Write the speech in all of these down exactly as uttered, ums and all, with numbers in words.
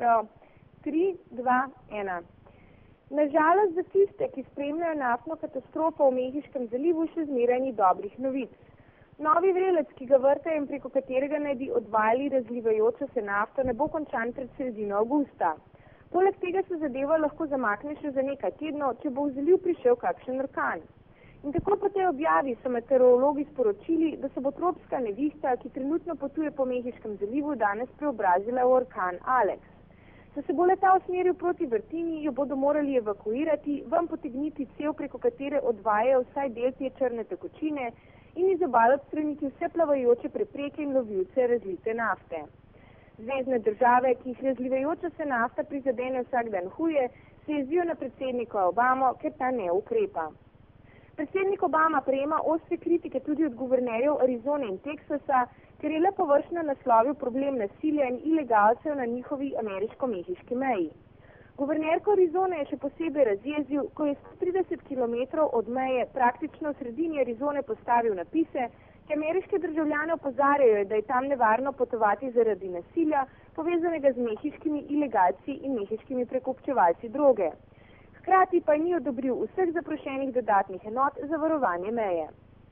Prav. tri, dva, ena. Nažalost za tiste, ki spremljajo naftno katastrofo v Mehiškem zalivu, še zmeraj ni dobrih novic. Novi vrelec, ki ga vrtajo in preko katerega naj bi odvajali razlivajočo se nafto, ne bo končan pred sredino avgusta. Poleg tega se zadeva lahko zamakne še za nekaj tednov, če bo v zaliv prišel kakšen orkan. In tako po tej objavi so meteorologi sporočili, da se bo tropska nevihta, ki trenutno potuje po Mehiškem zalivu, danes preobrazila v orkan Alex. Če se bo leta usmeril proti vrtini, jo bodo morali evakuirati, ven potegniti cev, preko katere odvajajo vsaj del te črne tekočine in iz obal odstraniti vse plavajoče prepreke in lovilce razlite nafte. Zvezne države, ki jih razlivajoča se nafta prizadene vsak dan huje, se jezijo na predsednika Obamo, ker ta ne ukrepa. Predsednik Obama prejema ostre kritike tudi od guvernerjev Arizone in Teksasa, ker je le površno naslovil problem nasilja in ilegalcev na njihovi ameriško-mehiški meji. Guvernerko Arizone je še posebej razjezil, ko je sto trideset kilometrov od meje praktično v sredini Arizone postavil napise, ki ameriške državljane opozarjajo, da je tam nevarno potovati zaradi nasilja, povezanega z mehiškimi ilegalci in mehiškimi prekupčevalci droge. Hkrati pa ni odobril vseh zaprošenih dodatnih enot za varovanje meje.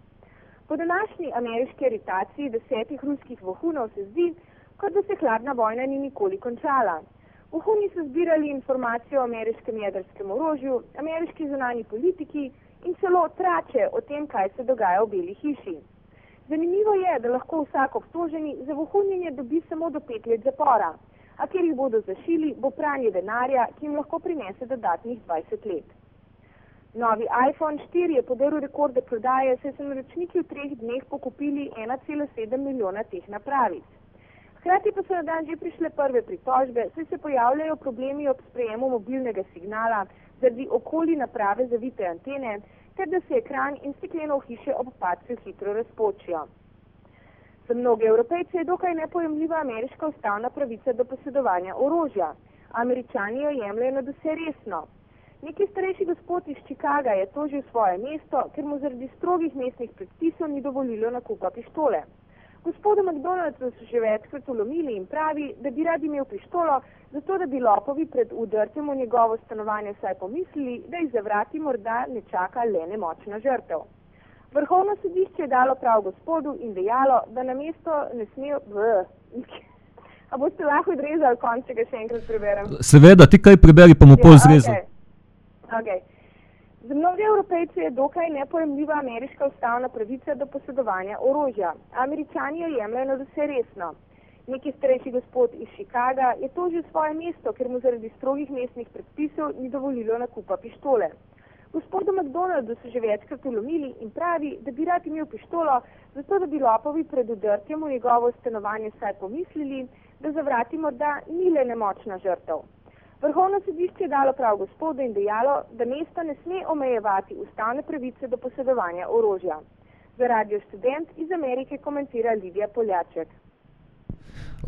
Po današnji ameriški aretaciji desetih ruskih vohunov se zdi, kot da se hladna vojna ni nikoli končala. Vohuni so zbirali informacije o ameriškem jedrskem orožju, ameriški zunanji politiki in celo trače o tem, kaj se dogaja v Beli hiši. Zanimivo je, da lahko vsak obtoženi za vohunjenje dobi samo do pet let zapora, a ker jih bodo zašili, bo pranje denarja, ki jim lahko prinese dodatnih dvajset let. Novi iPhone štiri je podaril rekorde prodaje, saj so naročniki v treh dneh pokupili ena cela sedem milijona teh napravic. Hkrati pa so na dan že prišle prve pritožbe, saj se pojavljajo problemi ob sprejemu mobilnega signala zaradi okoli naprave zavite antene, ter da se ekran in stekleno hiše ob padcu hitro razpočijo. Za mnoge Evropejce je dokaj nepojemljiva ameriška ustavna pravica do posedovanja orožja. Američani jo jemljajo nadvse resno. Neki starejši gospod iz Chicaga je tožil svoje mesto, ker mu zaradi strogih mestnih predpisov ni dovolilo nakupa pištole. Gospodu McDonald'su so že večkrat vlomili in pravi, da bi rad imel pištolo, zato da bi lopovi pred udrtjem v njegovo stanovanje vsaj pomislili, da jih za vrati morda ne čaka le nemočna žrtev. Vrhovno sodišče je dalo prav gospodu in dejalo, da na mesto ne smejo... A boste lahko odrezali konc, če ga še enkrat preberem? Seveda, ti kaj preberi, pa mu pol zrezal. Ja, okay. Okay. Za mnoge Evropejce je dokaj nepojemljiva ameriška ustavna pravica do posedovanja orožja. Američani jo jemljajo nadvse resno. Neki starejši gospod iz Chicaga je tožil svoje mesto, ker mu zaradi strogih mestnih predpisov ni dovolilo nakupa pištole. Gospodu McDonald'u so že večkrat vlomili in pravi, da bi rad imel pištolo, zato da bi lopovi pred udrtjem v njegovo stanovanje vsaj pomislili, da za vrati morda ni le nemočna žrtev. Vrhovno sodišče je dalo prav gospodu in dejalo, da mesto ne sme omejevati ustavne pravice do posedovanja orožja. Za Radio Študent iz Amerike komentira Lidija Poljaček.